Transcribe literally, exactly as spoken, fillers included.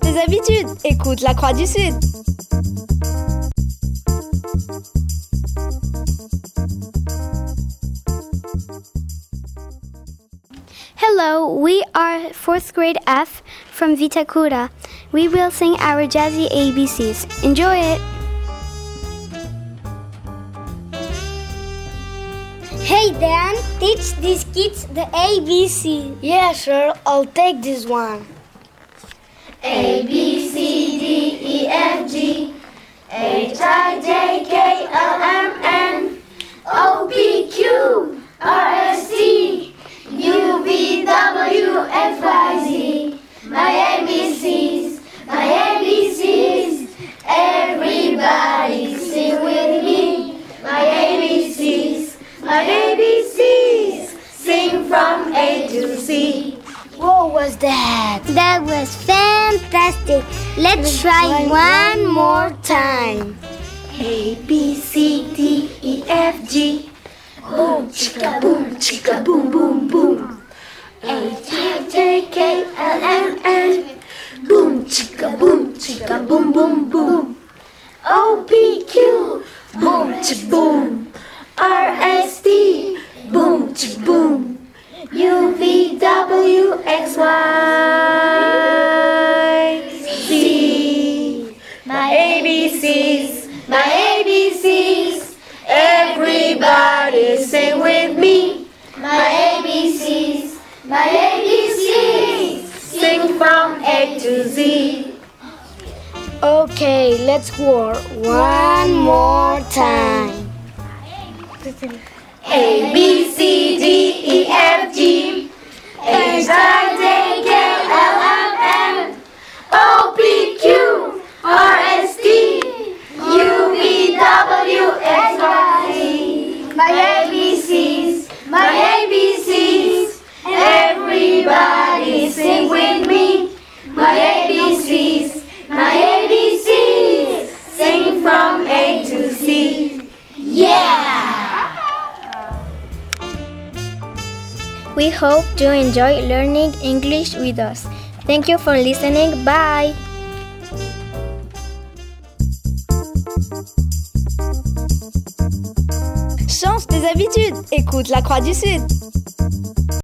tes habitudes, écoute la Croix du Sud. Hello, we are fourth grade F from Vitacura. We will sing our jazzy A B Cs. Enjoy it! Hey Dan, teach these kids the A B C. Yeah, sure, I'll take this one. A, B, C, D, E, F, G, H, I, J, K, L, M, N, O, P, Q, R, S, T, U, V, W, X, Y, Z. My A B Cs, my A B Cs, everybody sing with me. My A B Cs, my A B Cs, sing from A to Z. What was that? That was fantastic. Let's try one more time. A, B, C, D, E, F, G. Boom, chicka, boom, chicka, boom, boom, boom. H, I, J, K, L, M, N. Boom, chicka, boom, chicka, boom, boom, boom. O, P, Q. Boom, chick, boom. R, S, T. Boom, chick, boom. U, V, W, X, Y, Z. My A B Cs, my A B Cs, everybody sing with me. My A B Cs, my A B Cs, sing from A to Z. Okay, let's work one more time. A, B, C, D, E, F, G, H, I, J, K, L, M, N, O, P, Q, R, S, T, U, V, W, X, Y, Z. My A B Cs, my A B Cs, everybody sing with me. My A B Cs, my A B Cs, sing from A to Z. Yeah! We hope you enjoy learning English with us. Thank you for listening. Bye! Change tes habitudes, écoute la Croix du Sud.